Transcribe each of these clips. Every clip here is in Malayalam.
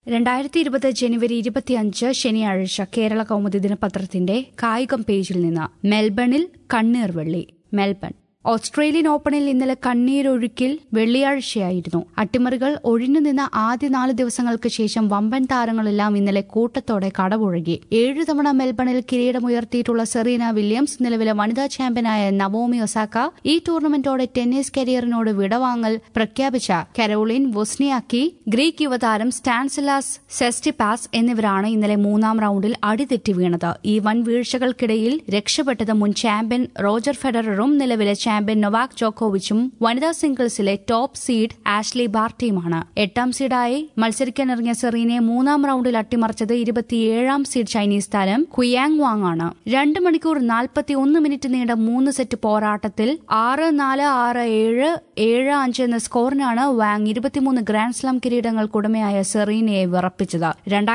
2020 ജനുവരി 25 ശനിയാഴ്ച കേരള കൗമുദി ദിനപത്രത്തിന്റെ കായികം പേജിൽ നിന്ന് മെൽബണിൽ കണ്ണീർ വെള്ളി. മെൽബൺ ഓസ്ട്രേലിയൻ ഓപ്പണിൽ ഇന്നലെ കണ്ണീരൊഴുക്കിൽ വെള്ളിയാഴ്ചയായിരുന്നു. അട്ടിമറികൾ ഒഴിഞ്ഞുനിന്ന ആദ്യ 4 ദിവസങ്ങൾക്ക് ശേഷം വമ്പൻ താരങ്ങളെല്ലാം ഇന്നലെ കൂട്ടത്തോടെ കടപുഴകി. 7 തവണ മെൽബണിൽ കിരീടമുയർത്തിയിട്ടുള്ള സെറീന വില്യംസ്, നിലവിലെ വനിതാ ചാമ്പ്യനായ നവോമി ഒസാക്ക, ഈ ടൂർണമെന്റോടെ ടെന്നീസ് കരിയറിനോട് വിടവാങ്ങൽ പ്രഖ്യാപിച്ച കരോളിൻ വൊസ്നിയാക്കി, ഗ്രീക്ക് യുവതാരം സ്റ്റാൻസിലാസ് സെസ്റ്റിപാസ് എന്നിവരാണ് ഇന്നലെ 3-ാം റൌണ്ടിൽ അടിതെറ്റി വീണത്. ഈ വൻ വീഴ്ചകൾക്കിടയിൽ രക്ഷപ്പെട്ടത് മുൻ ചാമ്പ്യൻ റോജർ ഫെഡററും നിലവിലെ ചാമ്പ്യൻ നൊവാക് ജോക്കോവിച്ചും വനിതാ സിംഗിൾസിലെ ടോപ്പ് സീഡ് ആഷ്ലി ബാർട്ടിയുമാണ്. 8ാം സീഡായി മത്സരിക്കാനിറങ്ങിയ സെറീനയെ 3-ാം റൌണ്ടിൽ അട്ടിമറിച്ചത് 27ാം സീഡ് ചൈനീസ് താരം കുയാങ് വാങ് ആണ്. 2 മണിക്കൂർ 41 മിനിറ്റ് നീണ്ട 3 സെറ്റ് പോരാട്ടത്തിൽ 6-4, 6-7, 7-5 എന്ന സ്കോറിനാണ് വാങ് 23 ഗ്രാൻഡ്സ്ലാം കിരീടങ്ങൾക്കുടമയായ സെറീനയെ വിറപ്പിച്ചത്.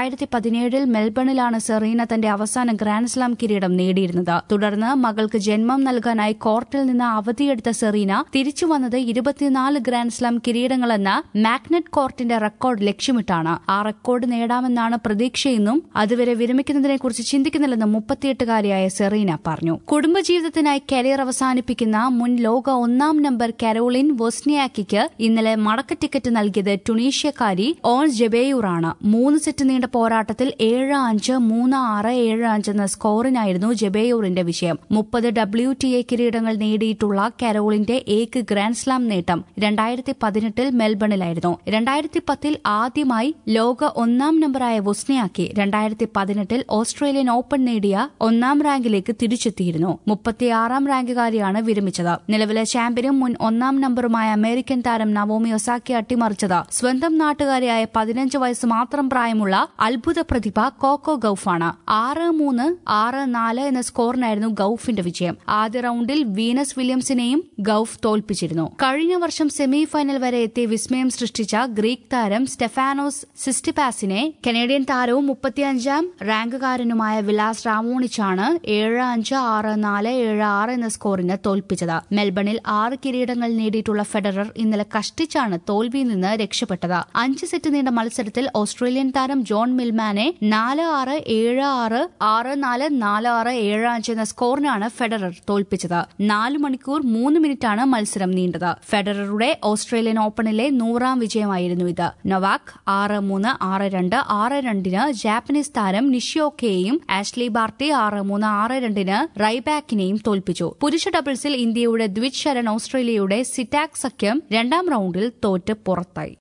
2017 മെൽബണിലാണ് സെറീന തന്റെ അവസാന ഗ്രാൻഡ്സ്ലാം കിരീടം നേടിയിരുന്നത്. തുടർന്ന് മകൾക്ക് ജന്മം നൽകാനായി കോർട്ടിൽ നിന്ന് അവധിയെടുത്ത സെറീന തിരിച്ചു വന്നത് 24 ഗ്രാൻഡ്സ്ലാം കിരീടങ്ങളെന്ന മാഗ്നറ്റ് കോർട്ടിന്റെ റെക്കോർഡ് ലക്ഷ്യമിട്ടാണ്. ആ റെക്കോർഡ് നേടാമെന്നാണ് പ്രതീക്ഷയെന്നും അതുവരെ വിരമിക്കുന്നതിനെക്കുറിച്ച് ചിന്തിക്കുന്നില്ലെന്നും 38-കാരിയായ സെറീന പറഞ്ഞു. കുടുംബജീവിതത്തിനായി കരിയർ അവസാനിപ്പിക്കുന്ന മുൻ ലോക 1-ാം നമ്പർ കരോളിൻ വൊസ്നിയാക്കിക്ക് ഇന്നലെ മടക്ക ടിക്കറ്റ് നൽകിയത് ടുണീഷ്യക്കാരി ഓൺ ജബേയൂറാണ്. 3 സെറ്റ് നീണ്ട പോരാട്ടത്തിൽ 7-5, 3-6, 7-5 എന്ന സ്കോറിനായിരുന്നു ജബേയൂറിന്റെ വിജയം. 30 WTA കിരീടങ്ങൾ നേടിയിട്ടുള്ള കരോളിന്റെ ഏക ഗ്രാൻഡ്സ്ലാം നേട്ടം 2018 മെൽബണിലായിരുന്നു. 2010 ആദ്യമായി ലോക 1-ാം നമ്പറായ വൊസ്നിയാക്കി 2018 ഓസ്ട്രേലിയൻ ഓപ്പൺ നേടിയ 1-ാം റാങ്കിലേക്ക് തിരിച്ചെത്തിയിരുന്നു. 36-ാം റാങ്കുകാരിയാണ് വിരമിച്ചത്. നിലവിലെ ചാമ്പ്യനും മുൻ 1-ാം നമ്പറുമായ അമേരിക്കൻ താരം നവോമി ഒസാക്കി അട്ടിമറിച്ചത് സ്വന്തം നാട്ടുകാരിയായ 15 വയസ്സ് മാത്രം പ്രായമുള്ള അത്ഭുത പ്രതിഭ കോക്കോ ഗൌഫാണ്. 6-3, 6-4 എന്ന സ്കോറിനായിരുന്നു ഗൌഫിന്റെ വിജയം. ആദ്യ റൌണ്ടിൽ വീനസ് വില്യംസിനെയും ഗൌഫ് തോൽപ്പിച്ചിരുന്നു. കഴിഞ്ഞ വർഷം സെമി ഫൈനൽ വരെ എത്തി വിസ്മയം സൃഷ്ടിച്ച ഗ്രീക്ക് താരം സ്റ്റെഫാനോസ് സിസ്റ്റിപാസിനെ കനേഡിയൻ താരവും 35-ാം റാങ്കുകാരനുമായ വിലാസ് റാമോണിച്ചാണ് 7-5, 6-4, 7-6 എന്ന സ്കോറിന് തോൽപ്പിച്ചത്. മെൽബണിൽ 6 കിരീടങ്ങൾ നേടിയിട്ടുള്ള ഫെഡറർ ഇന്നലെ കഷ്ടിച്ചാണ് തോൽവിയിൽ നിന്ന് രക്ഷപ്പെട്ടത്. 5 സെറ്റ് നീണ്ട മത്സരത്തിൽ ഓസ്ട്രേലിയൻ താരം ജോൺ മിൽമാനെ 4-6, 7-6, 6-4, 4-6, 7-5 എന്ന സ്കോറിനാണ് ഫെഡറർ തോൽപ്പിച്ചത്. 4 മണിക്കൂർ 3 മിനിറ്റാണ് മത്സരം നീണ്ടത്. ഫെഡററുടെ ഓസ്ട്രേലിയൻ ഓപ്പണിലെ 100-ാം വിജയമായിരുന്നു ഇത്. നൊവാക് 6-3, 6-2, 6-2 ജാപ്പനീസ് താരം നിഷിയോക്കെയും ആഷ്ലി ബാർട്ടി 6-3, 6-2 റൈബാക്കിനെയും തോൽപ്പിച്ചു. പുരുഷ ഡബിൾസിൽ ഇന്ത്യയുടെ ദ്വിജ് ശരൺ ഓസ്ട്രേലിയയുടെ സിറ്റാക് സഖ്യം 2-ാം റൌണ്ടിൽ തോറ്റ് പുറത്തായി.